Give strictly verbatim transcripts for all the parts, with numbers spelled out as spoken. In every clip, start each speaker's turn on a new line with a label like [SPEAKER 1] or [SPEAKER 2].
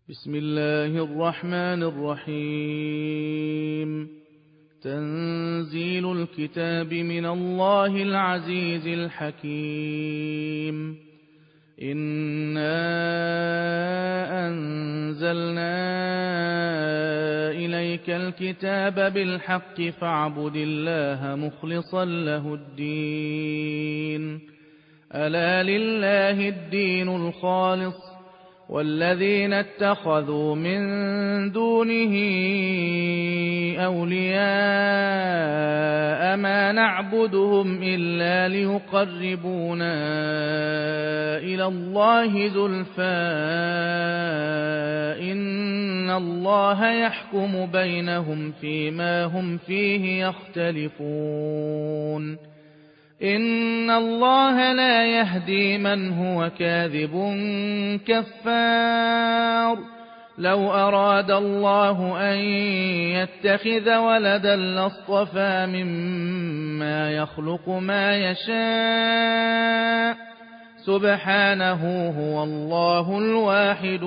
[SPEAKER 1] بسم الله الرحمن الرحيم. تنزيل الكتاب من الله العزيز الحكيم. إنا أنزلنا إليك الكتاب بالحق فاعبد الله مخلصا له الدين. ألا لله الدين الخالص والذين اتخذوا من دونه أولياء ما نعبدهم إلا ليقربونا إلى الله زلفى إن الله يحكم بينهم فيما هم فيه يختلفون. إن الله لا يهدي من هو كاذب كفار. لو أراد الله أن يتخذ ولدا لاصطفى مما يخلق ما يشاء سبحانه هو الله الواحد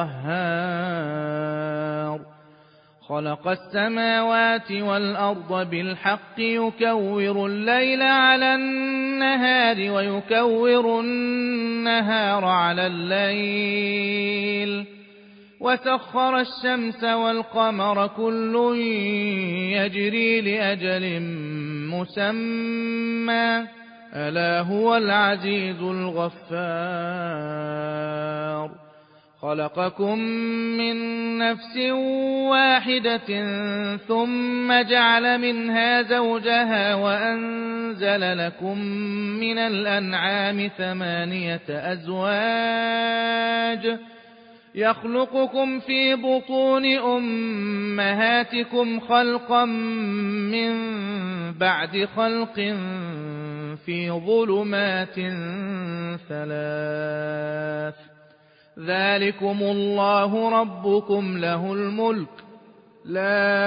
[SPEAKER 1] القهار. خلق السماوات والأرض بالحق يكور الليل على النهار ويكور النهار على الليل وسخر الشمس والقمر كل يجري لأجل مسمى ألا هو العزيز الغفار. خلقكم من نفس واحدة ثم جعل منها زوجها وأنزل لكم من الأنعام ثمانية أزواج يخلقكم في بطون أمهاتكم خلقا من بعد خلق في ظلمات ثلاث ذلكم الله ربكم له الملك لا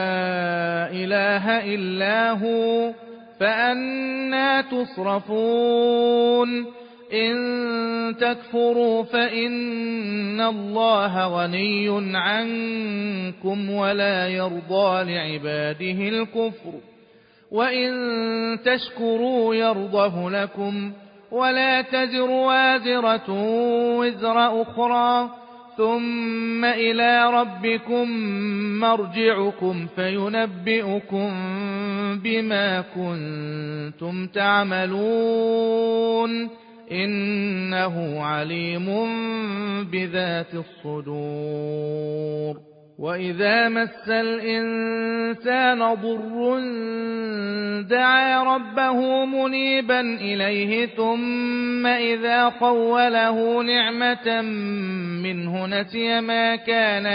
[SPEAKER 1] إله إلا هو فأنى تصرفون. إن تكفروا فإن الله غني عنكم ولا يرضى لعباده الكفر وإن تشكروا يرضه لكم ولا تزر وازرة وزر أخرى ثم إلى ربكم مرجعكم فينبئكم بما كنتم تعملون إنه عليم بذات الصدور. وإذا مس الإنسان ضر دعا ربه منيبا إليه ثم إذا خوله نعمة منه نسي ما كان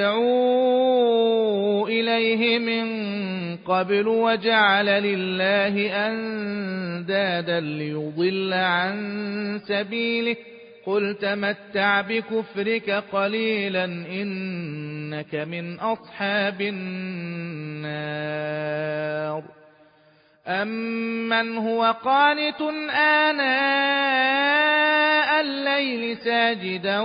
[SPEAKER 1] يدعو إليه من قبل وجعل لله أندادا ليضل عن سبيله قل تمتع بكفرك قليلا إنك من أصحاب النار. أمن هو قانت آناء الليل ساجدا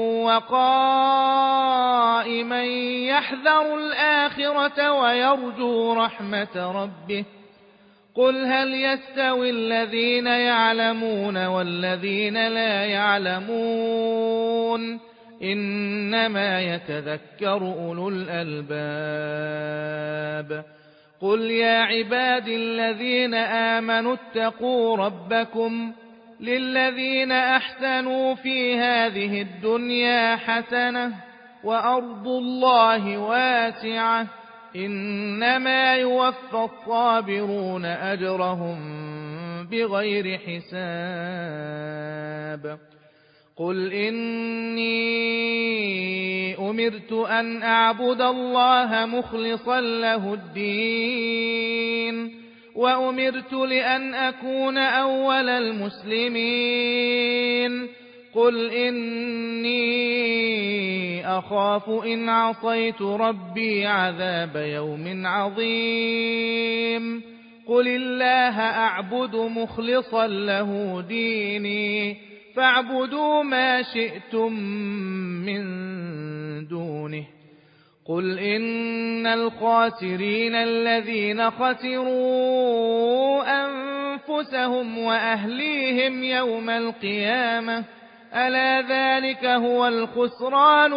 [SPEAKER 1] وقائما يحذر الآخرة ويرجو رحمة ربه قل هل يستوي الذين يعلمون والذين لا يعلمون إنما يتذكر أولو الألباب. قل يا عباد الذين آمنوا اتقوا ربكم للذين أحسنوا في هذه الدنيا حسنة وأرض الله واسعة إنما يوفى الصابرون أجرهم بغير حساب. قل إني أمرت أن أعبد الله مخلصا له الدين وأمرت لأن أكون أول المسلمين. قل إني أخاف إن عصيت ربي عذاب يوم عظيم. قل الله أعبد مخلصا له ديني فاعبدوا ما شئتم من دونه قل إن الخاسرين الذين خسروا أنفسهم وأهليهم يوم القيامة ألا ذلك هو الخسران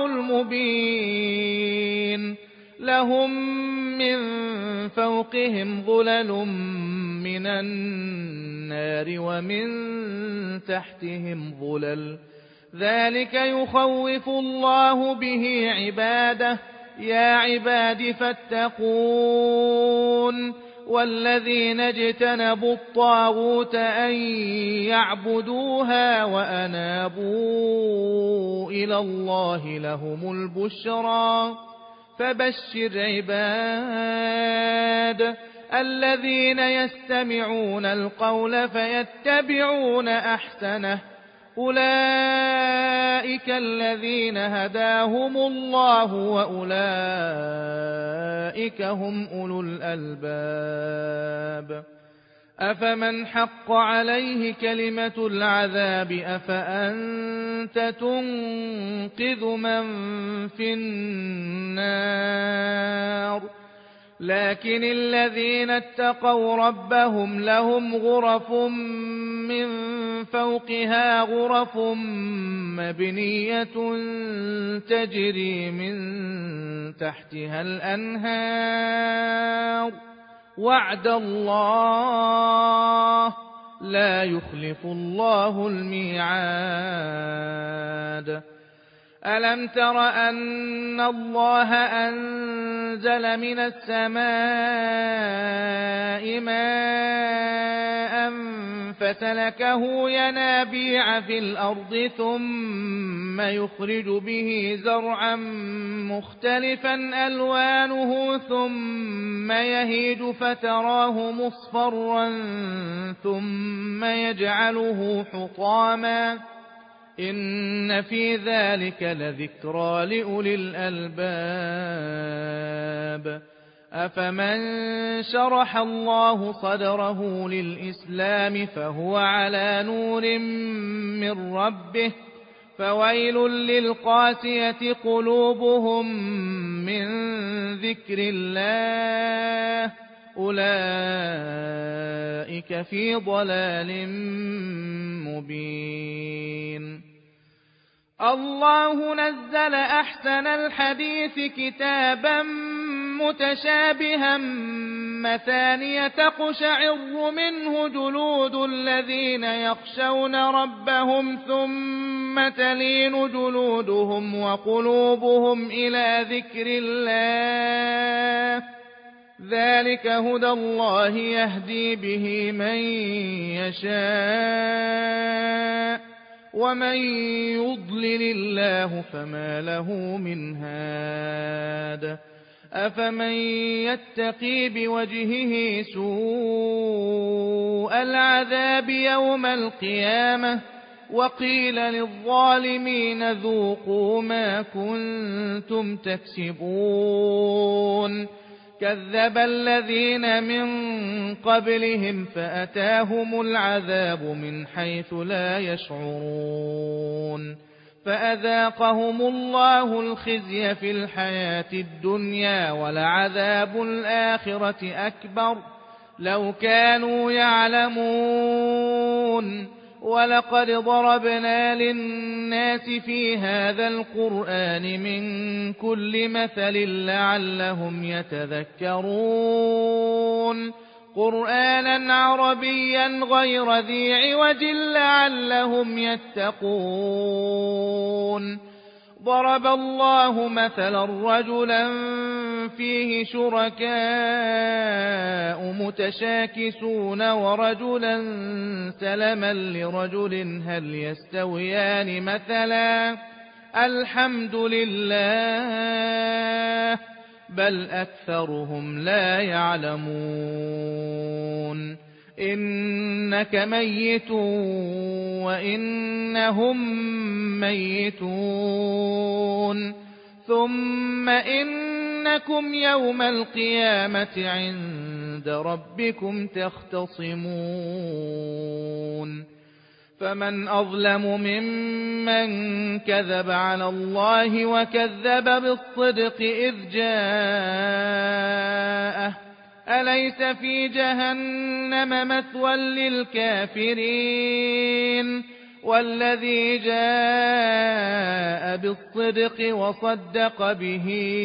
[SPEAKER 1] المبين لهم من فوقهم ظلل من النار ومن تحتهم ظلل ذلك يخوف الله به عباده يا عباد فاتقون والذين اجتنبوا الطاغوت أن يعبدوها وأنابوا إلى الله لهم البشرى فبشر عباد الذين يستمعون القول فيتبعون أحسنه أولئك الذين هداهم الله وأولئك هم أولو الألباب أفمن حق عليه كلمة العذاب أفأنت تنقذ من في النار لكن الذين اتقوا ربهم لهم غرف من فوقها غرف مبنية تجري من تحتها الأنهار وعد الله لا يخلف الله الميعاد ألم تر أن الله أنزل من السماء ماء فسلكه ينابيع في الأرض ثم يخرج به زرعا مختلفا ألوانه ثم يهيج فتراه مصفرا ثم يجعله حطاما إن في ذلك لذكرى لأولي الألباب أفمن شرح الله صدره للإسلام فهو على نور من ربه فويل للقاسية قلوبهم من ذكر الله أولئك في ضلال مبين الله نزل أحسن الحديث كتابا متشابها مثانية تقشعر منه جلود الذين يخشون ربهم ثم تلين جلودهم وقلوبهم إلى ذكر الله ذلك هدى الله يهدي به من يشاء ومن يضلل الله فما له من هاد أفمن يتقي بوجهه سوء العذاب يوم القيامة وقيل للظالمين ذوقوا ما كنتم تكسبون كذب الذين من قبلهم فأتاهم العذاب من حيث لا يشعرون فأذاقهم الله الخزي في الحياة الدنيا ولعذاب الآخرة أكبر لو كانوا يعلمون ولقد ضربنا للناس في هذا القرآن من كل مثل لعلهم يتذكرون قرآنا عربيا غير ذي عوج لعلهم يتقون ضرب الله مثلا رجلا فيه شركاء متشاكسون ورجلا سلما لرجل هل يستويان مثلا الحمد لله بل أكثرهم لا يعلمون إنك ميت وإنهم ميتون ثم إنكم يوم القيامة عند ربكم تختصمون فمن أظلم ممن كذب على الله وكذب بالصدق إذ جاءه أليس في جهنم مثوى للكافرين والذي جاء بالصدق وصدق به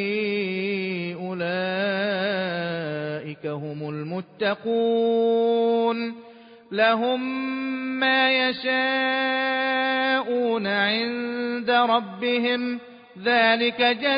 [SPEAKER 1] أولئك هم المتقون لهم ما يشاءون عند ربهم ذلك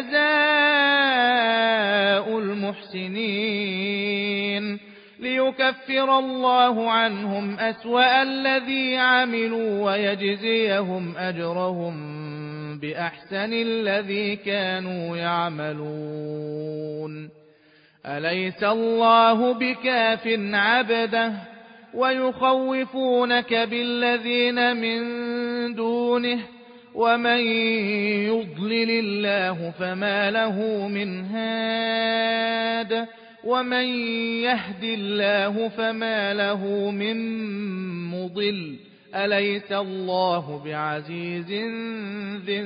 [SPEAKER 1] جزاء المحسنين ليكفر الله عنهم أسوأ الذي عملوا ويجزيهم أجرهم بأحسن الذي كانوا يعملون أليس الله بكاف عبده ويخوفونك بالذين من دونه ومن يضلل الله فما له من هاد ومن يهد الله فما له من مضل أليس الله بعزيز ذي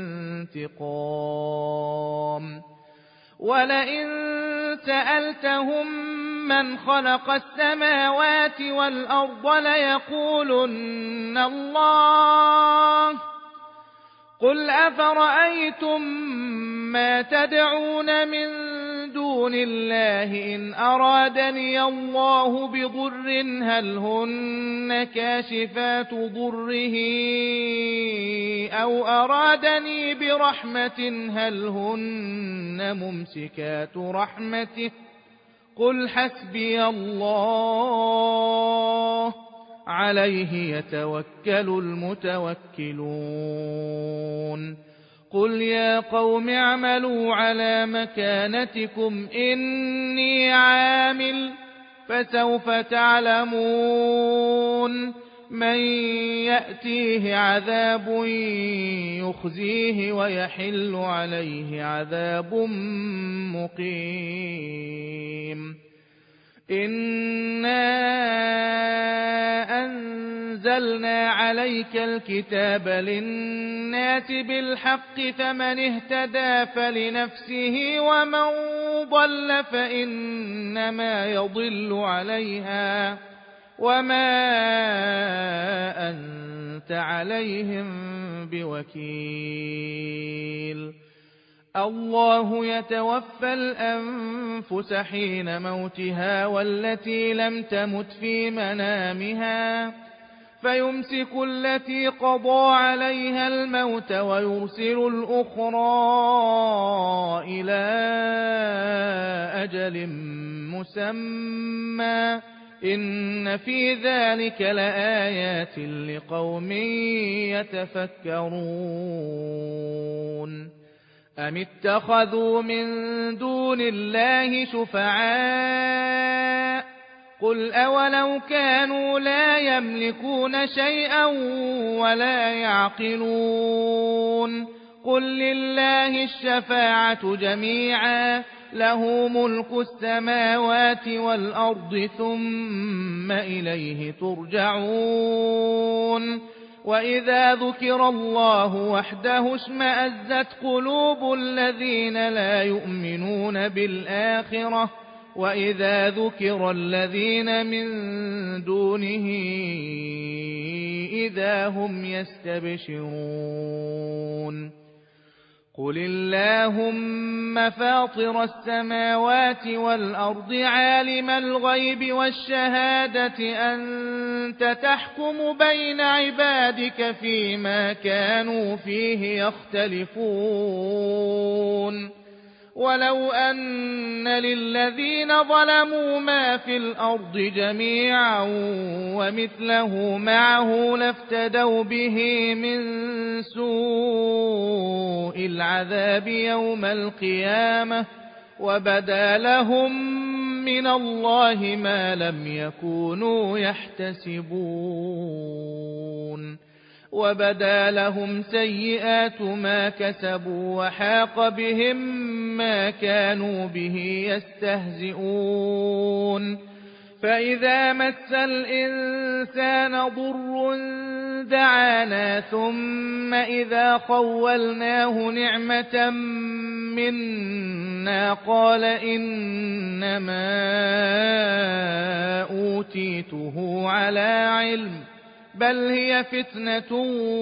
[SPEAKER 1] انتقام ولئن سألتهم من خلق السماوات والأرض ليقولن الله قل أفرأيتم ما تدعون من دون الله إن أرادني الله بضر هل هن كاشفات ضره أو أرادني برحمة هل هن ممسكات رحمته قل حسبي الله عليه يتوكل المتوكلون قل يا قوم اعملوا على مكانتكم إني عامل فسوف تعلمون من يأتيه عذاب يخزيه ويحل عليه عذاب مقيم إنا أنزلنا عليك الكتاب للناس بالحق فمن اهتدى فلنفسه ومن ضل فإنما يضل عليها وما أنت عليهم بوكيل الله يتوفى الأنفس حين موتها والتي لم تمت في منامها فيمسك التي قضى عليها الموت ويرسل الأخرى إلى أجل مسمى إن في ذلك لآيات لقوم يتفكرون أم اتخذوا من دون الله شفعاء قل أولو كانوا لا يملكون شيئا ولا يعقلون قل لله الشفاعة جميعا له ملك السماوات والأرض ثم إليه ترجعون وإذا ذكر الله وحده اشمأزت قلوب الذين لا يؤمنون بالآخرة وإذا ذكر الذين من دونه إذا هم يستبشرون قل اللهم فاطر السماوات والأرض عالم الغيب والشهادة أنت تحكم بين عبادك فيما كانوا فيه يختلفون ولو أن للذين ظلموا ما في الأرض جميعا ومثله معه لافتدوا به من سوء العذاب يوم القيامة وبدا لهم من الله ما لم يكونوا يحتسبون وبدا لهم سيئات ما كسبوا وحاق بهم ما كانوا به يستهزئون فإذا مس الإنسان ضر دعانا ثم إذا خولناه نعمة منا قال إنما أوتيته على علم بل هي فتنة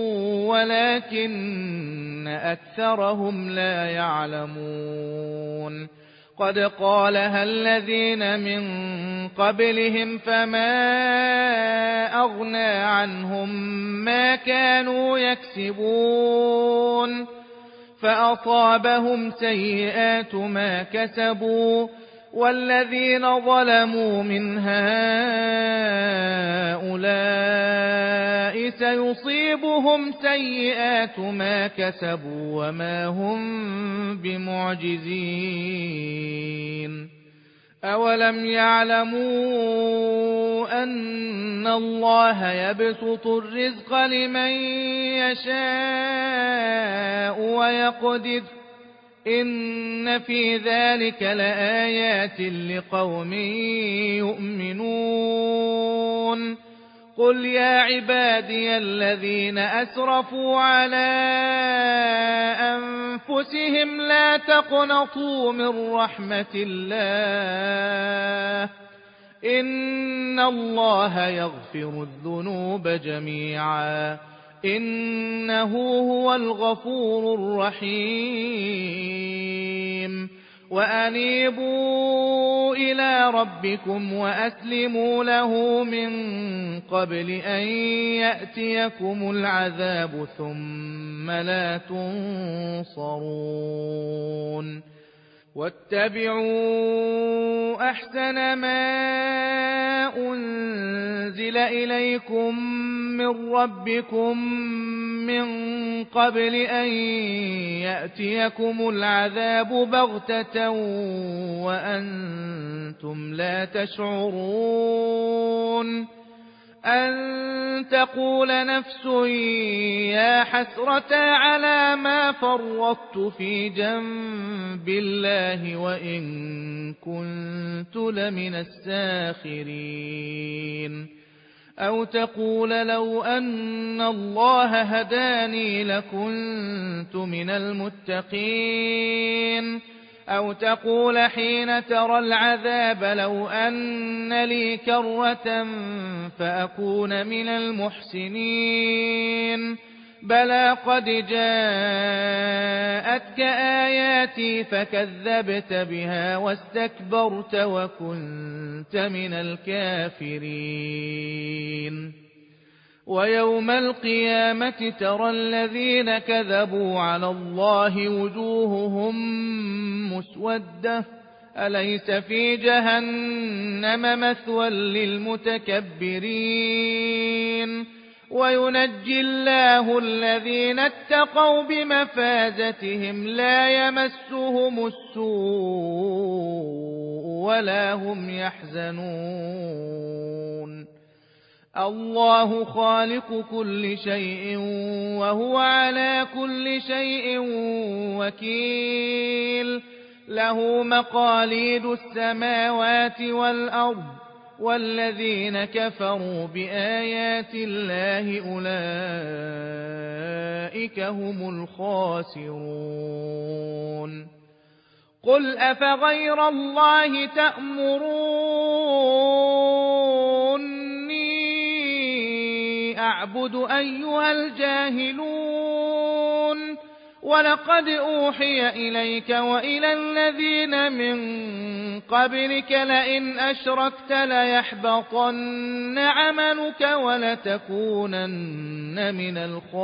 [SPEAKER 1] ولكن أكثرهم لا يعلمون قد قالها الذين من قبلهم فما أغنى عنهم ما كانوا يكسبون فأصابهم سيئات ما كسبوا والذين ظلموا من هؤلاء سيصيبهم سيئات ما كسبوا وما هم بمعجزين أولم يعلموا أن الله يبسط الرزق لمن يشاء ويقدر إن في ذلك لآيات لقوم يؤمنون قل يا عبادي الذين أسرفوا على أنفسهم لا تقنطوا من رحمة الله إن الله يغفر الذنوب جميعا إنه هو الغفور الرحيم وأنيبوا إلى ربكم وأسلموا له من قبل أن يأتيكم العذاب ثم لا تنصرون واتبعوا أحسن ما أنزل إليكم من ربكم من قبل أن يأتيكم العذاب بغتة وأنتم لا تشعرون أن تقول نفس يا حسرة على ما فرطت في جنب الله وإن كنت لمن الساخرين أو تقول لو أن الله هداني لكنت من المتقين أو تقول حين ترى العذاب لو أن لي كرة فأكون من المحسنين بلى قد جاءتك آياتي فكذبت بها واستكبرت وكنت من الكافرين ويوم القيامة ترى الذين كذبوا على الله وجوههم مسودة أليس في جهنم مثوى للمتكبرين وينجي الله الذين اتقوا بمفازتهم لا يمسهم السوء ولا هم يحزنون الله خالق كل شيء وهو على كل شيء وكيل له مقاليد السماوات والأرض والذين كفروا بآيات الله أولئك هم الخاسرون قل أفغير الله تأمروني أعبد أيها الجاهلون ولقد أوحي إليك وإلى الذين من قبلك لئن أشركت ليحبطن عملك ولتكونن من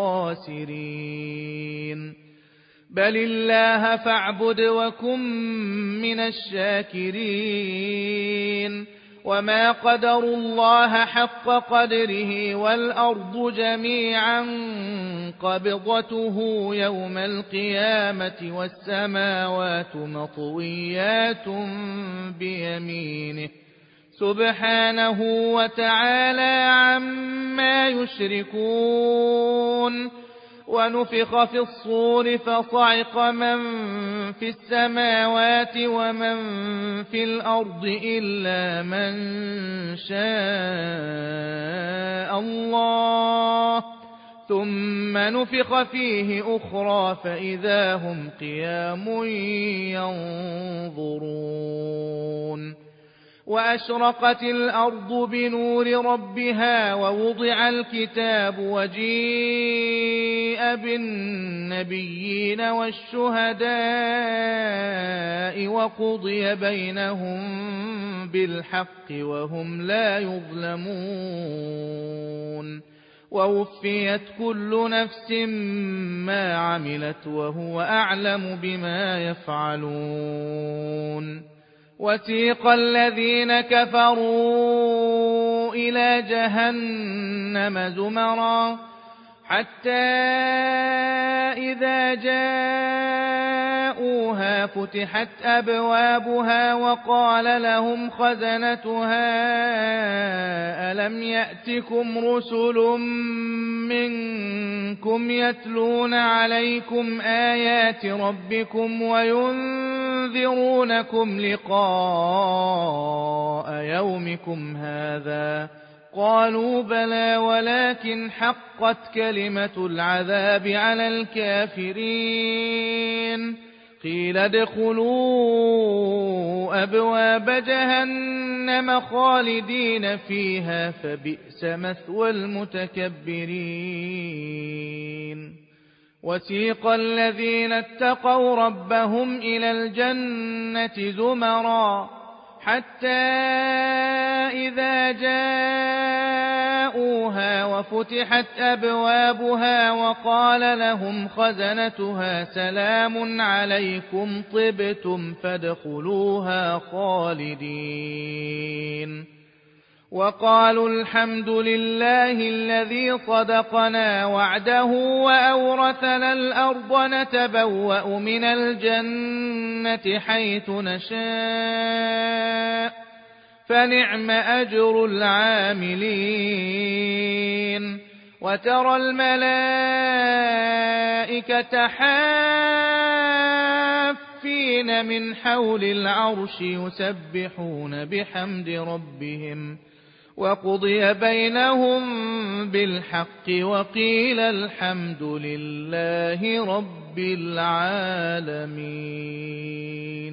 [SPEAKER 1] الخاسرين بل الله فاعبد وكن من الشاكرين وما قدروا الله حق قدره والأرض جميعا قبضته يوم القيامة والسماوات مطويات بيمينه سبحانه وتعالى عما يشركون ونفخ في الصور فصعق من في السماوات ومن في الأرض إلا من شاء الله ثم نفخ فيه أخرى فإذا هم قيام ينظرون وأشرقت الأرض بنور ربها ووضع الكتاب وجيء بالنبيين والشهداء وقضي بينهم بالحق وهم لا يظلمون ووفيت كل نفس ما عملت وهو أعلم بما يفعلون وسيق الذين كفروا إلى جهنم زمرا حتى إذا جاءوها فتحت أبوابها وقال لهم خزنتها ألم يأتكم رسل منكم يتلون عليكم آيات ربكم وينذرونكم لقاء يومكم هذا قالوا بلى ولكن حقت كلمة العذاب على الكافرين قيل ادخلوا أبواب جهنم خالدين فيها فبئس مثوى المتكبرين وسيق الذين اتقوا ربهم إلى الجنة زمرا حتى إذا جاءوها وفتحت أبوابها وقال لهم خزنتها سلام عليكم طبتم فادخلوها خالدين وقالوا الحمد لله الذي صدقنا وعده وأورثنا الأرض نتبوأ من الجنة حيث نشاء فنعم أجر العاملين وترى الملائكة حافين من حول العرش يسبحون بحمد ربهم وقضي بينهم بالحق وقيل الحمد لله رب العالمين.